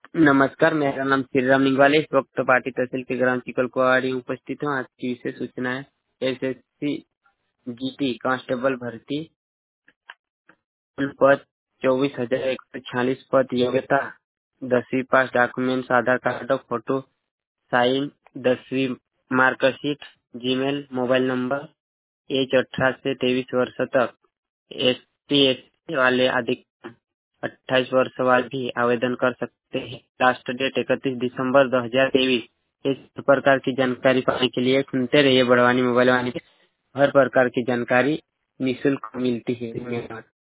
नमस्कार, मेरा नाम श्रीराम निंगवाले। इस वक्त पार्टी तहसील के ग्राम चिकलकुआड़ी में उपस्थित हूँ। आज की विशेष सूचना है एसएससी जीटी कांस्टेबल भर्ती। कुल पद 24,146 पद। योग्यता 10वीं पास। डॉक्यूमेंट्स आधार कार्ड और फोटो साइन 10वीं marksheet. Gmail mobile number. Age 18 से 23 वर्ष तक। ST वाले अधिक 28 वर्ष वाले भी आवेदन कर सकते हैं। लास्ट डेट 31 दिसंबर 2023। इस प्रकार की जानकारी पाने के लिए सुनते रहिए बड़वानी मोबाइल वाणी। हर प्रकार की जानकारी निःशुल्क मिलती है। धन्यवाद।